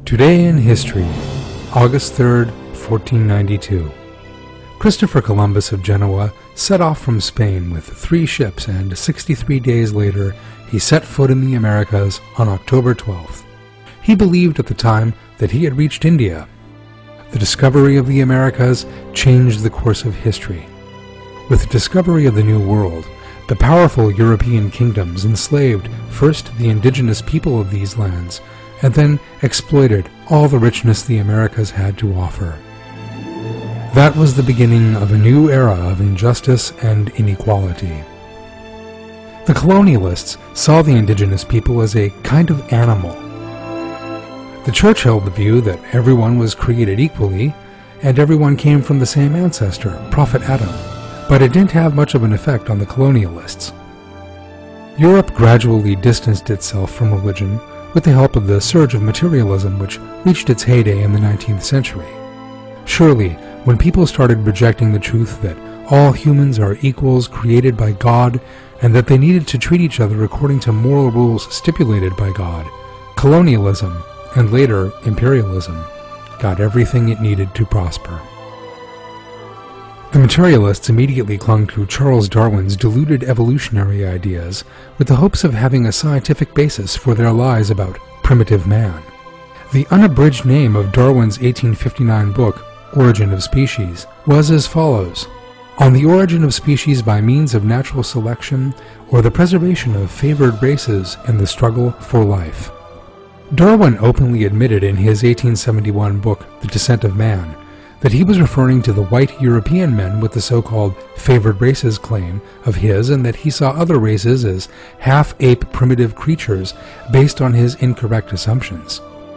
Today in History, August 3rd, 1492. Christopher Columbus of Genoa set off from Spain with 3 ships, and 63 days later he set foot in the Americas on October 12th. He believed at the time that he had reached India. The discovery of the Americas changed the course of history. With the discovery of the New World, the powerful European kingdoms enslaved first the indigenous people of these lands, and then exploited all the richness the Americas had to offer. That was the beginning of a new era of injustice and inequality. The colonialists saw the indigenous people as a kind of animal. The church held the view that everyone was created equally, and everyone came from the same ancestor, Prophet Adam, but it didn't have much of an effect on the colonialists. Europe gradually distanced itself from religion with the help of the surge of materialism which reached its heyday in the 19th century. Surely, when people started rejecting the truth that all humans are equals created by God and that they needed to treat each other according to moral rules stipulated by God, colonialism, and later imperialism, got everything it needed to prosper. The materialists immediately clung to Charles Darwin's deluded evolutionary ideas with the hopes of having a scientific basis for their lies about primitive man. The unabridged name of Darwin's 1859 book, Origin of Species, was as follows: On the origin of species by means of natural selection or the preservation of favored races in the struggle for life. Darwin openly admitted in his 1871 book, The Descent of Man, that he was referring to the white European men with the so-called favored races claim of his, and that he saw other races as half-ape primitive creatures based on his incorrect assumptions.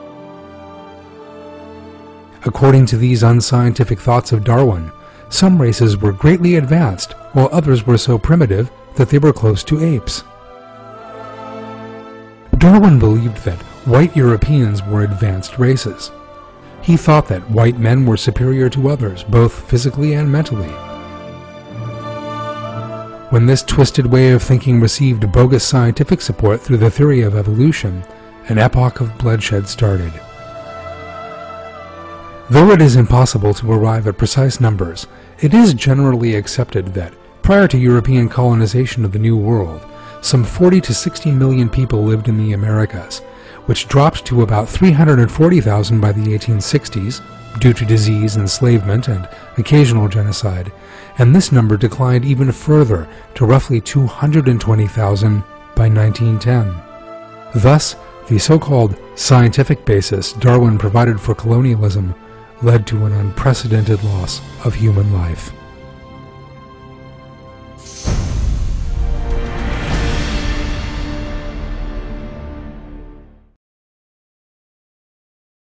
According to these unscientific thoughts of Darwin, some races were greatly advanced, while others were so primitive that they were close to apes. Darwin believed that white Europeans were advanced races. He thought that white men were superior to others, both physically and mentally. When this twisted way of thinking received bogus scientific support through the theory of evolution, an epoch of bloodshed started. Though it is impossible to arrive at precise numbers, it is generally accepted that, prior to European colonization of the New World, some 40 to 60 million people lived in the Americas, which dropped to about 340,000 by the 1860s due to disease, enslavement, and occasional genocide, and this number declined even further to roughly 220,000 by 1910. Thus, the so-called scientific basis Darwin provided for colonialism led to an unprecedented loss of human life.